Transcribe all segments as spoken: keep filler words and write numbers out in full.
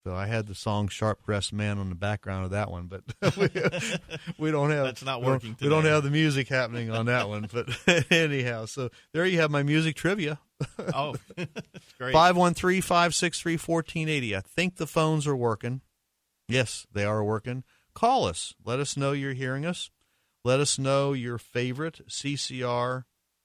So I had the song "Sharp Dressed Man" on the background of that one, but we, we don't have that's not working. We don't, we don't have the music happening on that one. But anyhow, so there you have my music trivia. Oh, great! Five one three five six three fourteen eighty. I think the phones are working. Yes, they are working. Call us. Let us know you're hearing us. Let us know your favorite C C R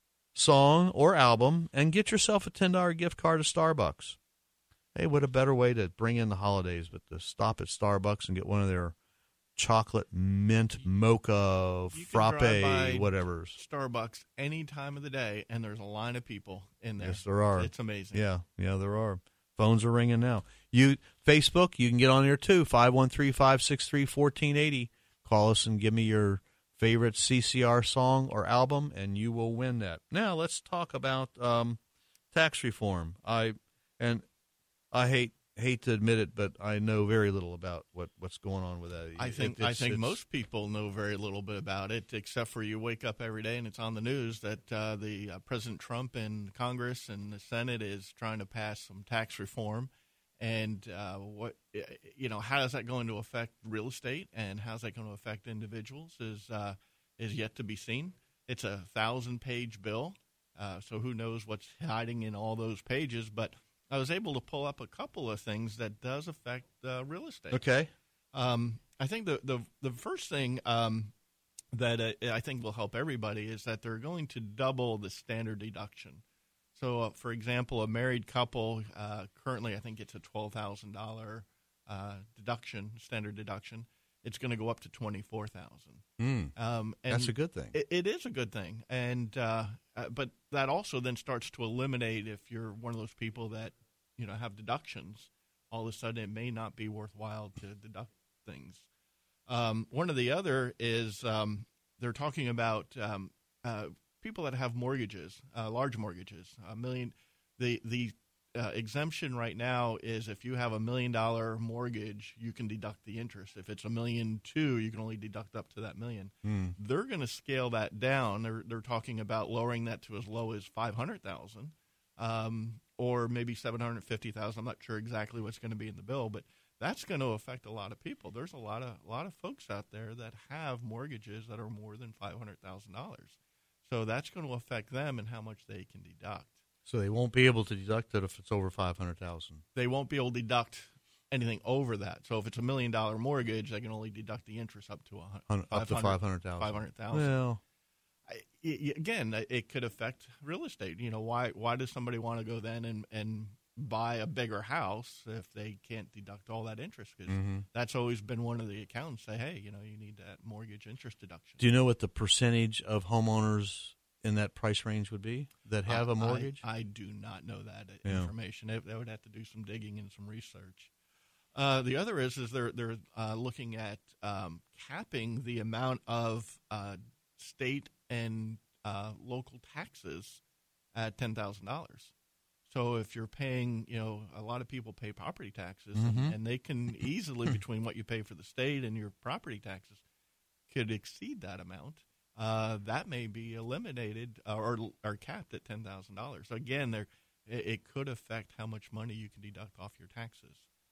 song or album, and get yourself a ten dollar gift card to Starbucks. Hey, what a better way to bring in the holidays but to stop at Starbucks and get one of their chocolate mint mocha you frappe can drive by whatever. Starbucks any time of the day, and there's a line of people in there. Yes, there are. It's amazing. Yeah, yeah, there are. Phones are ringing now. You Facebook, you can get on there too. five one three five six three fourteen eighty. Call us and give me your favorite C C R song or album, and you will win that. Now let's talk about um, tax reform. I and I hate hate to admit it, but I know very little about what, what's going on with that. I think it, I think most people know very little bit about it, except for you wake up every day and it's on the news that uh, the uh, President Trump and Congress and the Senate is trying to pass some tax reform, and uh, what you know, how is that going to affect real estate and how's that going to affect individuals is uh, is yet to be seen. It's a thousand page bill, uh, so who knows what's hiding in all those pages, but I was able to pull up a couple of things that does affect uh, real estate. Okay. Um, I think the, the, the first thing um, that uh, I think will help everybody is that they're going to double the standard deduction. So, uh, for example, a married couple uh, currently I think it's a twelve thousand dollars uh, deduction, standard deduction. It's going to go up to twenty-four thousand dollars. Mm, um, that's a good thing. It, it is a good thing. And uh, uh, but that also then starts to eliminate, if you're one of those people that, you know, have deductions, all of a sudden it may not be worthwhile to deduct things. Um, one of the other is um, they're talking about um, uh, people that have mortgages, uh, large mortgages, a million. The the uh, exemption right now is if you have a million dollar mortgage, you can deduct the interest. If it's a million two, you can only deduct up to that million. Mm. They're going to scale that down. They're they're talking about lowering that to as low as five hundred thousand, um, or maybe seven hundred fifty thousand. I'm not sure exactly what's going to be in the bill, but that's going to affect a lot of people. There's a lot of a lot of folks out there that have mortgages that are more than five hundred thousand dollars. So that's going to affect them and how much they can deduct. So they won't be able to deduct it if it's over five hundred thousand. They won't be able to deduct anything over that. So if it's a million dollar mortgage, they can only deduct the interest up to a up to five hundred thousand. Five hundred thousand. Well, I, I, again, it could affect real estate. You know, why why does somebody want to go then and and buy a bigger house if they can't deduct all that interest? Because mm-hmm. that's always been one of the accountants say, hey, you know, you need that mortgage interest deduction. Do you know what the percentage of homeowners in that price range would be that have I, a mortgage? I, I do not know that yeah. information. They, they would have to do some digging and some research. Uh, the other is is they're they're uh, looking at um, capping the amount of uh, state and uh, local taxes at ten thousand dollars. So if you're paying, you know, a lot of people pay property taxes, mm-hmm. and, and they can easily, between what you pay for the state and your property taxes, could exceed that amount. Uh, that may be eliminated uh, or or capped at ten thousand dollars. So again, there it, it could affect how much money you can deduct off your taxes.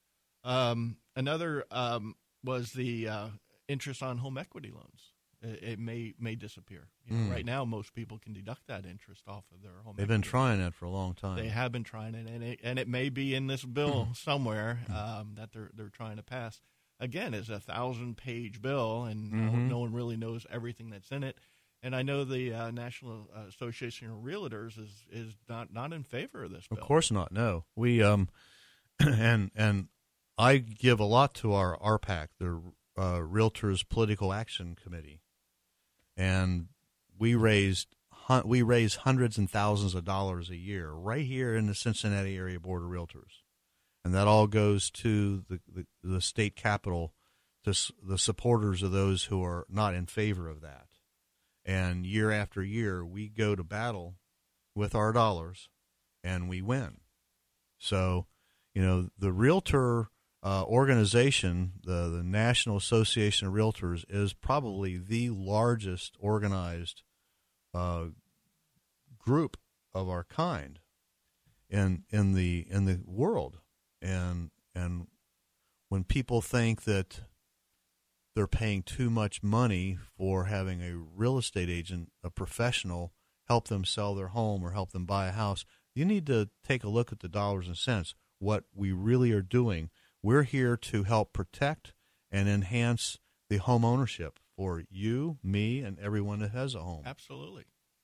Um, another um, was the uh, interest on home equity loans. It, it may may disappear. You know, mm. Right now, most people can deduct that interest off of their home. They've equity been trying that for a long time. They have been trying it, and it, and it may be in this bill somewhere um, that they're they're trying to pass. Again, it's a thousand-page bill, and mm-hmm. no, no one really knows everything that's in it. And I know the uh, National Association of Realtors is is not, not in favor of this bill. Of course not. No, we um, and and I give a lot to our R PAC, the uh, Realtors Political Action Committee, and we raised we raise hundreds and thousands of dollars a year right here in the Cincinnati area board of realtors. And that all goes to the, the, the state capital, to s- the supporters of those who are not in favor of that. And year after year, we go to battle with our dollars, and we win. So, you know, the realtor uh, organization, the, the National Association of Realtors, is probably the largest organized uh, group of our kind in in the in the world. And and when people think that they're paying too much money for having a real estate agent, a professional, help them sell their home or help them buy a house, you need to take a look at the dollars and cents, what we really are doing. We're here to help protect and enhance the home ownership for you, me, and everyone that has a home. Absolutely.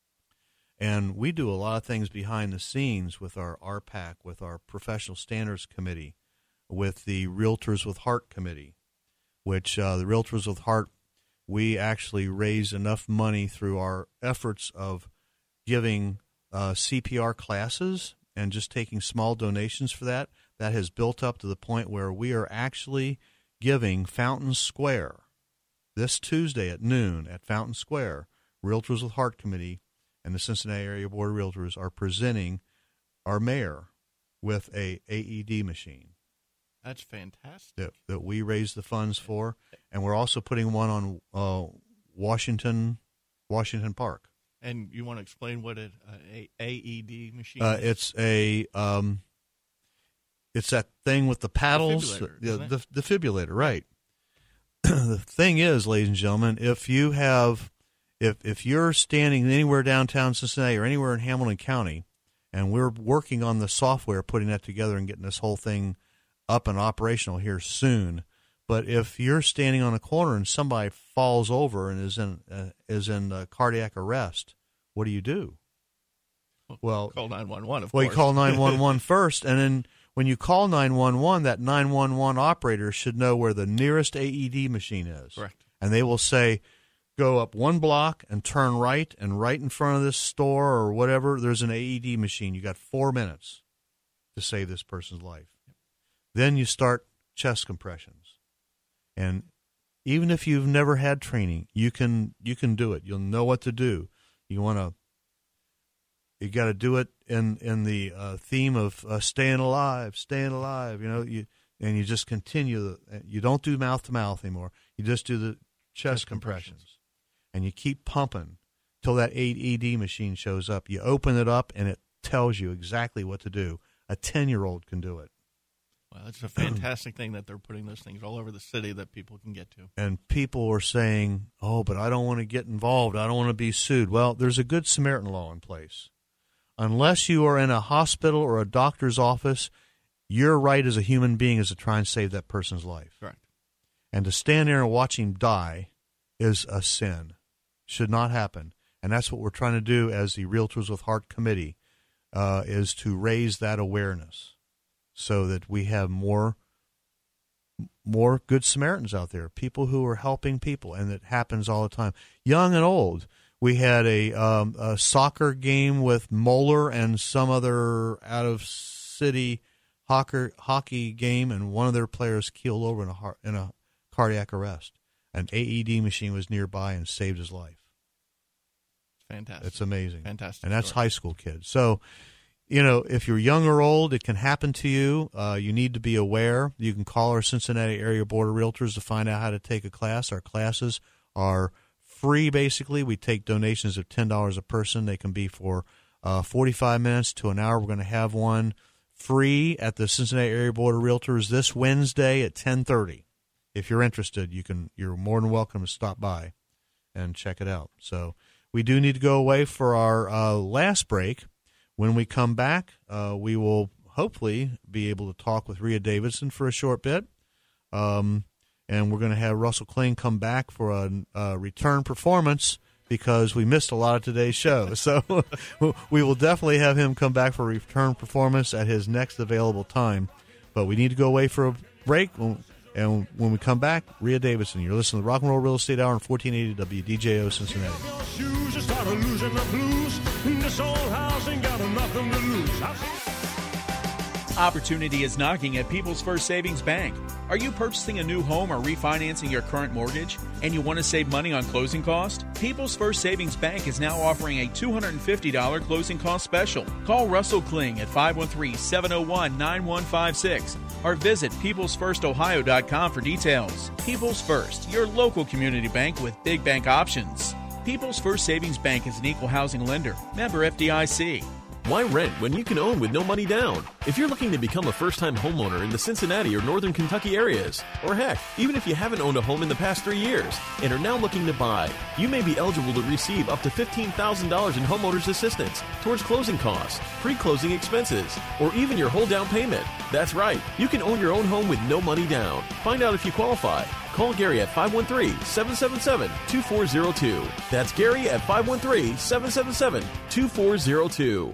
And we do a lot of things behind the scenes with our R PAC, with our Professional Standards Committee, with the Realtors with Heart Committee, which uh, the Realtors with Heart, we actually raise enough money through our efforts of giving uh, C P R classes and just taking small donations for that. That has built up to the point where we are actually giving Fountain Square this Tuesday at noon at Fountain Square. Realtors with Heart Committee and the Cincinnati Area Board of Realtors are presenting our mayor with a A E D machine. That's fantastic. That, that we raise the funds for, and we're also putting one on uh, Washington, Washington Park. And you want to explain what a, a A E D machine uh, is? It's a um, it's that thing with the paddles, defibrillator, the, the defibrillator, right? The thing is, ladies and gentlemen, if you have, if if you're standing anywhere downtown Cincinnati or anywhere in Hamilton County, and we're working on the software, putting that together and getting this whole thing up and operational here soon. But if you're standing on a corner and somebody falls over and is in uh, is in uh, cardiac arrest, what do you do? Well, call nine one one. Of well, course. you call nine one one first, and then when you call nine one one, that nine one one operator should know where the nearest A E D machine is. Correct. And they will say, go up one block and turn right, and right in front of this store or whatever, there's an A E D machine. You got four minutes to save this person's life. Then you start chest compressions. And even if you've never had training, you can you can do it. You'll know what to do. You want to you got to do it in in the uh, theme of uh, staying alive, staying alive, you know, you and you just continue the, you don't do mouth to mouth anymore. You just do the chest, chest compressions. compressions. And you keep pumping till that A E D machine shows up. You open it up and it tells you exactly what to do. A ten-year-old can do it. Well, it's a fantastic thing that they're putting those things all over the city that people can get to. And people are saying, oh, but I don't want to get involved. I don't want to be sued. Well, there's a Good Samaritan law in place. Unless you are in a hospital or a doctor's office, your right as a human being is to try and save that person's life. Correct. And to stand there and watch him die is a sin. Should not happen. And that's what we're trying to do as the Realtors with Heart Committee, uh, is to raise that awareness, so that we have more more Good Samaritans out there, people who are helping people, and it happens all the time, young and old. We had a, um, a soccer game with Moeller and some other out-of-city hockey, hockey game, and one of their players keeled over in a, heart, in a cardiac arrest. An A E D machine was nearby and saved his life. Fantastic. It's amazing. Fantastic. And that's story. high school kids. So, you know, if you're young or old, it can happen to you. Uh, you need to be aware. You can call our Cincinnati Area Board of Realtors to find out how to take a class. Our classes are free, basically. We take donations of ten dollars a person. They can be for uh, forty-five minutes to an hour. We're going to have one free at the Cincinnati Area Board of Realtors this Wednesday at ten thirty. If you're interested, you can. You're more than welcome to stop by and check it out. So we do need to go away for our uh, last break. When we come back, uh, we will hopefully be able to talk with Rhea Davidson for a short bit. Um, and we're going to have Russell Kling come back for a, a return performance because we missed a lot of today's show. So we will definitely have him come back for a return performance at his next available time. But we need to go away for a break. And when we come back, Rhea Davidson. You're listening to the Rock and Roll Real Estate Hour on fourteen eighty W D J O Cincinnati. Opportunity is knocking at People's First Savings Bank. Are you purchasing a new home or refinancing your current mortgage and you want to save money on closing costs? People's First Savings Bank is now offering a two hundred fifty dollars closing cost special. Call Russell Kling at five one three, seven zero one, nine one five six or visit peoples first ohio dot com for details. People's First, your local community bank with big bank options. People's First Savings Bank is an equal housing lender. Member F D I C. Why rent when you can own with no money down? If you're looking to become a first-time homeowner in the Cincinnati or Northern Kentucky areas, or heck, even if you haven't owned a home in the past three years and are now looking to buy, you may be eligible to receive up to fifteen thousand dollars in homeowners assistance towards closing costs, pre-closing expenses, or even your whole down payment. That's right, you can own your own home with no money down. Find out if you qualify. Call Gary at five one three, seven seven seven, two four zero two. That's Gary at five one three, seven seven seven, two four zero two.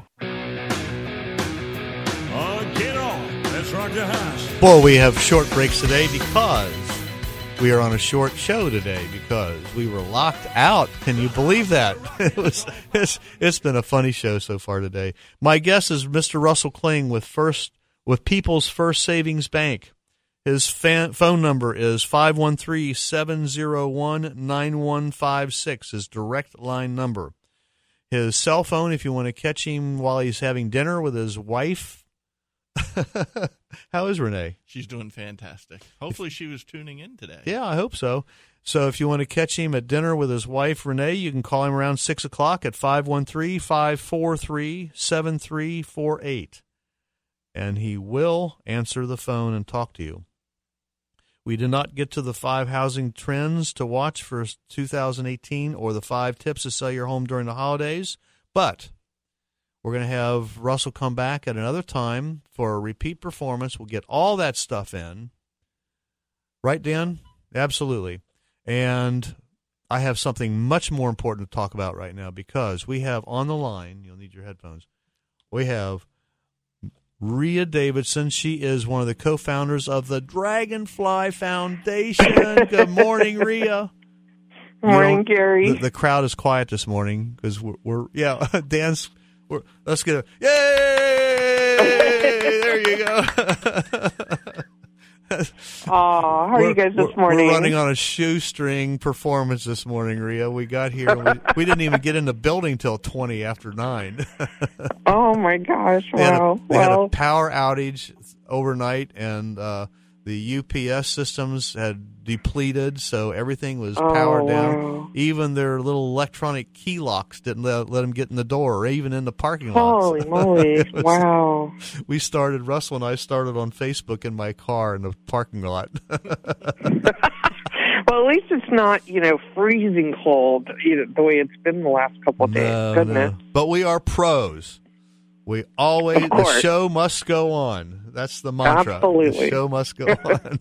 Oh, get on. Let's rock the house. Boy, we have short breaks today because we are on a short show today because we were locked out. Can you believe that? It was, it's, it's been a funny show so far today. My guest is Mister Russell Kling with first with People's First Savings Bank. His fan, phone number is five one three, seven zero one, nine one five six, his direct line number. His cell phone, if you want to catch him while he's having dinner with his wife. How is Renee? She's doing fantastic. Hopefully she was tuning in today. Yeah, I hope so. So if you want to catch him at dinner with his wife, Renee, you can call him around six o'clock at five one three, five four three, seven three four eight. And he will answer the phone and talk to you. We did not get to the five housing trends to watch for two thousand eighteen or the five tips to sell your home during the holidays, but we're going to have Russell come back at another time for a repeat performance. We'll get all that stuff in. Right, Dan? Absolutely. And I have something much more important to talk about right now because we have on the line, you'll need your headphones, we have Rhea Davidson. She is one of the co-founders of the Dragonfly Foundation. Good morning, Rhea. Morning, you know, Gary. The, the crowd is quiet this morning because we're, we're, yeah, Dan's, we're, let's get a, yay! There you go. Aw, how are you guys this morning? We're running on a shoestring performance this morning, Rhea. We got here, and we, we didn't even get in the building till twenty after nine. Oh, my gosh, They had wow. a, they well, had a power outage overnight, and uh, the U P S systems had depleted, so everything was Oh, powered down. wow. Even their little electronic key locks didn't let, let them get in the door, or even in the parking lots. holy moly, It was- wow. We started, Russell and I started on Facebook in my car in the parking lot. Well, at least it's not, you know, freezing cold you know, the way it's been the last couple of days. No, Goodness. no. But we are pros. We always, Of the course. show must go on. That's the mantra. Absolutely. The show must go on.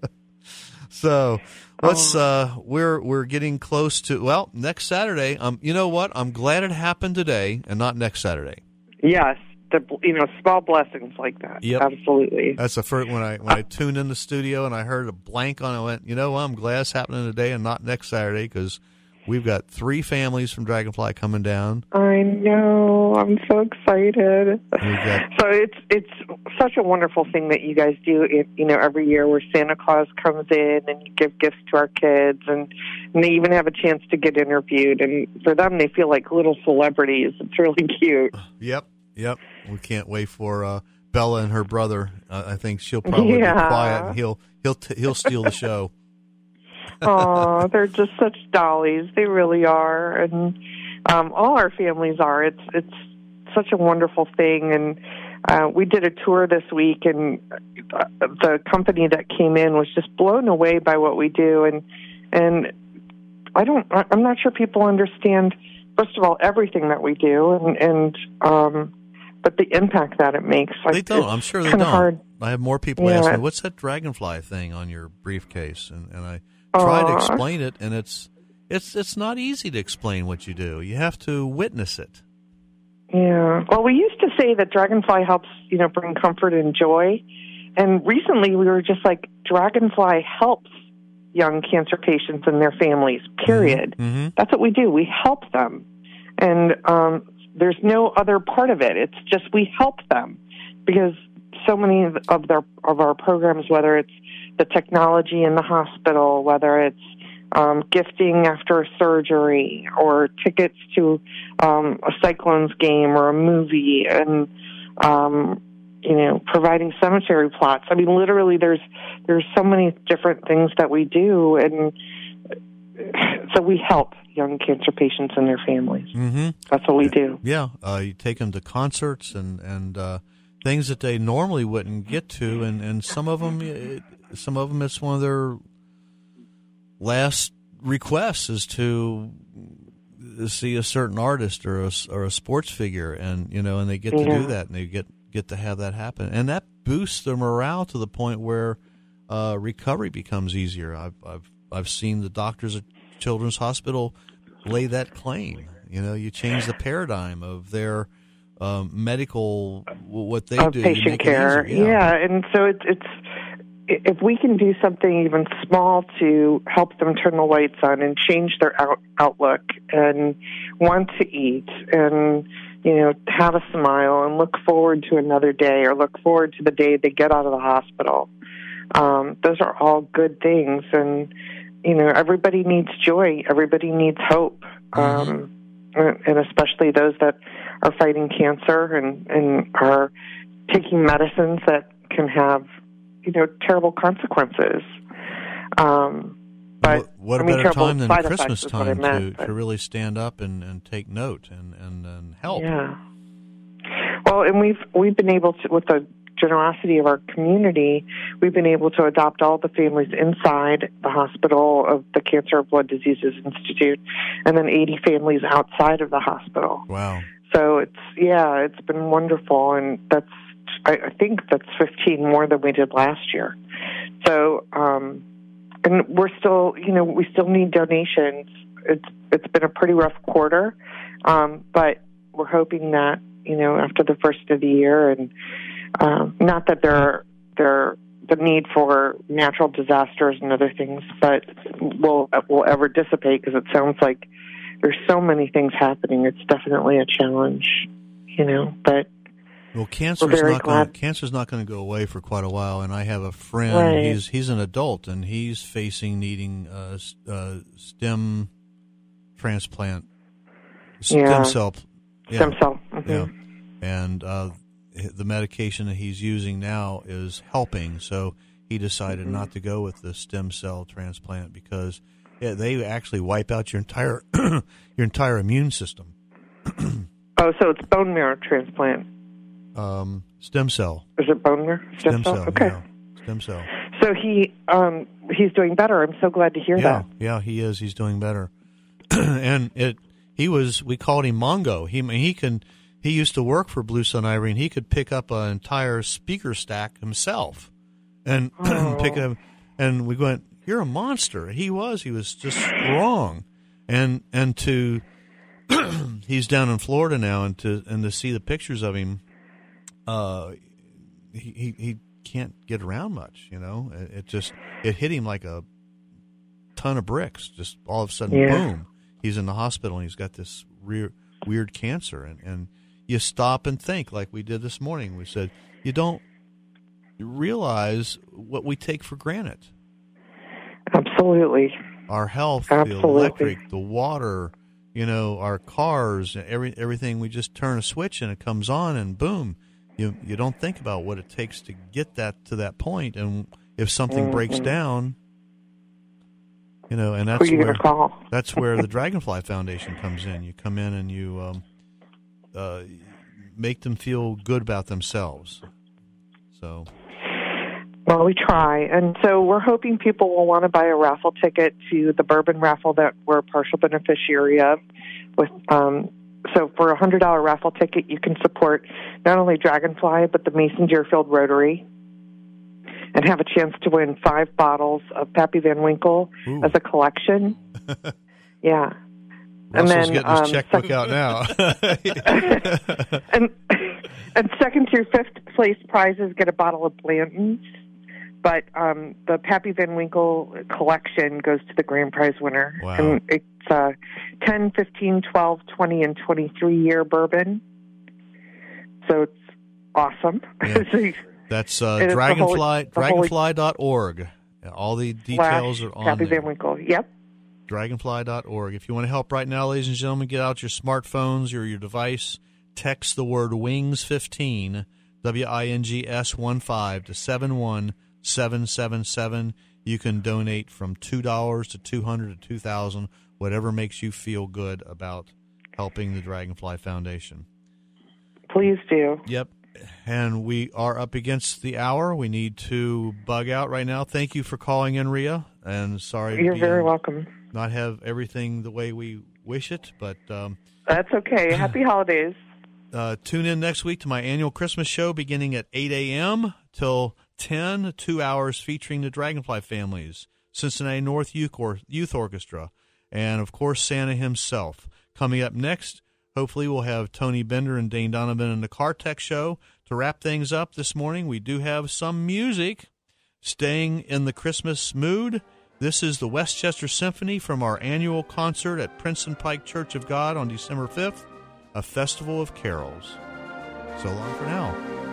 So let's, uh, we're, we're getting close to, well, next Saturday. Um, you know what? I'm glad it happened today and not next Saturday. Yes, the, you know, small blessings like that. Yep. Absolutely. That's the first, when I, when I tuned in the studio and I heard a blank on it, I went, you know what? I'm glad it's happening today and not next Saturday because we've got three families from Dragonfly coming down. I know. I'm so excited. We've got, So it's it's such a wonderful thing that you guys do, it, you know, every year where Santa Claus comes in and you give gifts to our kids, and, and they even have a chance to get interviewed. And for them, they feel like little celebrities. It's really cute. Yep, yep. We can't wait for uh, Bella and her brother. Uh, I think she'll probably Yeah. be quiet and he'll he'll t- he'll steal the show. Oh, they're just such dollies. They really are, and um, all our families are. It's it's such a wonderful thing, and uh, we did a tour this week, and uh, the company that came in was just blown away by what we do, and and I don't. I'm not sure people understand. First of all, everything that we do, and and um, but the impact that it makes. Like, They don't. it's I'm sure they kinda don't. Hard. I have more people Yeah. ask me, "What's that Dragonfly thing on your briefcase?" And and I try to Aw. explain it, and it's it's it's not easy to explain what you do. You have to witness it. Yeah. Well, we used to say that Dragonfly helps, you know, bring comfort and joy. And recently we were just like, Dragonfly helps young cancer patients and their families, period. Mm-hmm. That's what we do. We help them. And um, there's no other part of it. It's just we help them because so many of their of our programs, whether it's the technology in the hospital, whether it's Um, gifting after a surgery or tickets to um, a Cyclones game or a movie, and um, you know, providing cemetery plots. I mean, literally, there's there's so many different things that we do, and so we help young cancer patients and their families. Mm-hmm. That's what we do. Yeah, uh, you take them to concerts and and uh, things that they normally wouldn't get to, and, and some of them, it, some of them, it's one of their last requests is to see a certain artist or a, or a sports figure, and you know, and they get to yeah. do that, and they get get to have that happen, and that boosts their morale to the point where uh, recovery becomes easier. I've I've I've seen the doctors at Children's Hospital lay that claim. You know, you change the paradigm of their um, medical what they of do, patient you make care. it easier. Yeah. yeah, and so it's it's. If we can do something even small to help them turn the lights on and change their out, outlook and want to eat and, you know, have a smile and look forward to another day or look forward to the day they get out of the hospital, um, those are all good things. And, you know, everybody needs joy. Everybody needs hope, Mm-hmm. um, and especially those that are fighting cancer and, and are taking medicines that can have, you know, terrible consequences. Um, but what, what I mean, a better terrible time than side Christmas effects is what I time meant, to, but- to really stand up and, and take note and, and, and help. Yeah. Well, and we've we've been able to, with the generosity of our community, we've been able to adopt all the families inside the hospital of the Cancer and Blood Diseases Institute, and then eighty families outside of the hospital. Wow. So it's yeah, it's been wonderful, and that's I, I think that's fifteen more than we did last year. So, um, and we're still, you know, we still need donations. It's it's been a pretty rough quarter, um, but we're hoping that, you know, after the first of the year, and um, not that there there the need for natural disasters and other things, but will will ever dissipate, because it sounds like there's so many things happening. It's definitely a challenge, you know, but. Well, cancer's very not going. glad- Cancer's not going to go away for quite a while. And I have a friend. Right. He's he's an adult, and he's facing needing uh, s- uh, stem transplant, stem Yeah. cell, yeah, Stem cell. Mhm. yeah. And uh, the medication that he's using now is helping. So he decided Mm-hmm. not to go with the stem cell transplant because yeah, they actually wipe out your entire your entire immune system. Oh, so it's bone marrow transplant. Um, stem cell. Is it bone marrow? Stem cell. Okay. Yeah. Stem cell. So he um, he's doing better. I'm so glad to hear Yeah, that. yeah, he is. He's doing better. And it, he was. We called him Mongo. He, he can. He used to work for Blue Sun Ivory, and he could pick up an entire speaker stack himself, and Oh. pick up. And we went, "You're a monster." He was. He was just strong, and and to. He's down in Florida now, and to and to see the pictures of him, uh, he he, he can't get around much. You know, it, it just it hit him like a ton of bricks. Just all of a sudden, Yeah. boom! He's in the hospital, and he's got this re- weird cancer. And, and you stop and think, like we did this morning. We said you don't realize what we take for granted. Absolutely. Our health, Absolutely. the electric, the water, you know, our cars, every everything. We just turn a switch and it comes on, and boom, you you don't think about what it takes to get that to that point. And if something Mm-hmm. breaks down, you know, and Who that's are you where going to call? that's where the Dragonfly Foundation comes in. You come in and you um, uh, make them feel good about themselves. So. Well, we try. And so we're hoping people will want to buy a raffle ticket to the bourbon raffle that we're a partial beneficiary of. With um, So for a one hundred dollars raffle ticket, you can support not only Dragonfly, but the Mason Deerfield Rotary, and have a chance to win five bottles of Pappy Van Winkle Ooh. as a collection. Yeah. Russell's and then, getting his um, checkbook second- out now. and and second through fifth place prizes get a bottle of Blanton's, but um, the Pappy Van Winkle collection goes to the grand prize winner. Wow. And it's uh, ten, fifteen, twelve, twenty, and twenty-three year bourbon. So it's awesome. Yeah. So That's uh, It is the Dragonfly, holy- the holy- dragonfly dot org. All the details are on Pappy there. Van Winkle. Yep. dragonfly dot org. If you want to help right now, ladies and gentlemen, get out your smartphones or your device, text the word wings fifteen, W I N G S one five, to seven one seven seven seven. You can donate from two dollars to two hundred dollars to two thousand dollars, whatever makes you feel good about helping the Dragonfly Foundation. Please do. Yep. And we are up against the hour. We need to bug out right now. Thank you for calling in, Rhea. And sorry You're to very be, welcome. not have everything the way we wish it, but um, that's okay. Happy holidays. Uh, tune in next week to my annual Christmas show beginning at eight a.m. till ten, two hours featuring the Dragonfly families, Cincinnati North Youth, or- Youth Orchestra, and, of course, Santa himself. Coming up next, hopefully we'll have Tony Bender and Dane Donovan in the Car Tech Show. To wrap things up this morning, we do have some music. Staying in the Christmas mood, this is the Westchester Symphony from our annual concert at Princeton Pike Church of God on December fifth, a festival of carols. So long for now.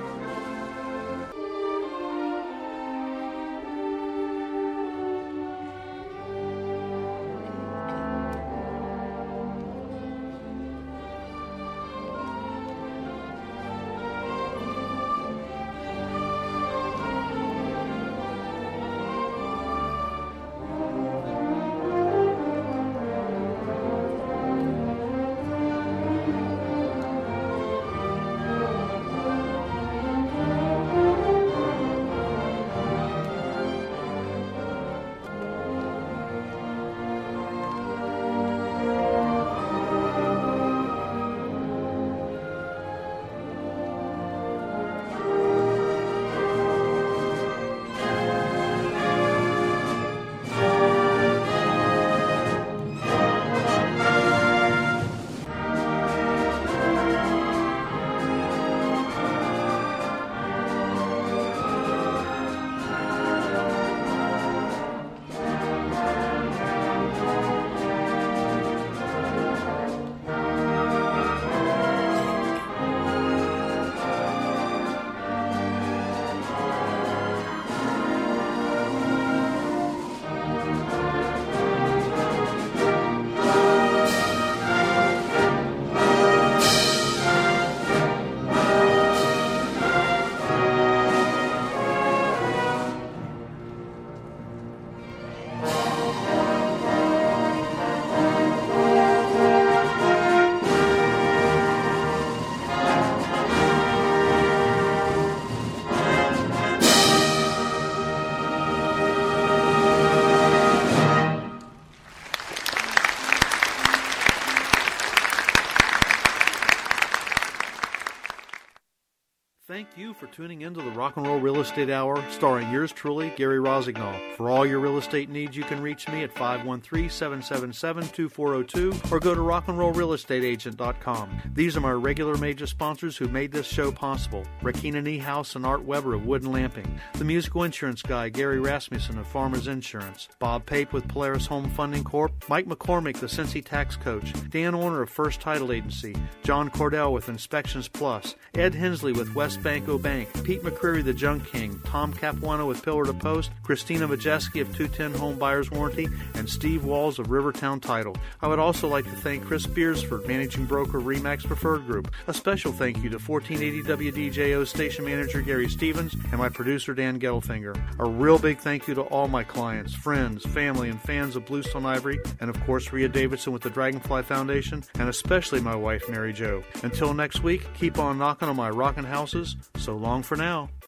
Thank you for tuning into the Rock and Roll Real Estate Hour, starring yours truly, Gary Rosignol. For all your real estate needs, you can reach me at five one three, seven seven seven, two four zero two or go to rock and roll real estate agent dot com. These are my regular major sponsors who made this show possible. Rakina Niehaus and Art Weber of Wooden Lamping. The musical insurance guy, Gary Rasmussen of Farmers Insurance. Bob Pape with Polaris Home Funding Corp. Mike McCormick, the Cincy Tax Coach. Dan Orner of First Title Agency. John Cordell with Inspections Plus. Ed Hensley with West Banco Bank. Pete McCreary, the Junk King. Tom Capuano with Pillar to Post. Christina Majeski of two ten Home Buyers Warranty. And Steve Walls of Rivertown Title. I would also like to thank Chris Beersford, Managing Broker, Remax Preferred Group. A special thank you to fourteen eighty W D J O Station Manager Gary Stevens and my producer Dan Gelfinger. A real big thank you to all my clients, friends, family, and fans of Bluestone Ivory, and of course Rhea Davidson with the Dragonfly Foundation, and especially my wife Mary Jo. Until next week, keep on knocking on my rockin' houses. So long for now.